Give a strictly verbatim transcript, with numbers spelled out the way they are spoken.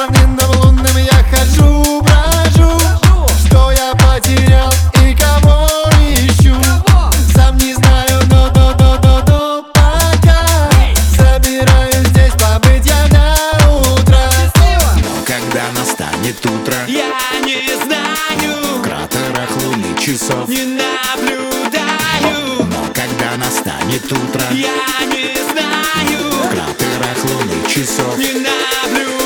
равнинам лунным я хожу, брожу. Что я потерял и кого ищу, сам не знаю, но до до до до пока собираюсь здесь побыть я до утра. Но когда настанет утро, Я не знаю, в кратерах луны часов. не наблюдаю. Но когда настанет утро, Я не знаю, в кратерах луны часов. не наблюдаю.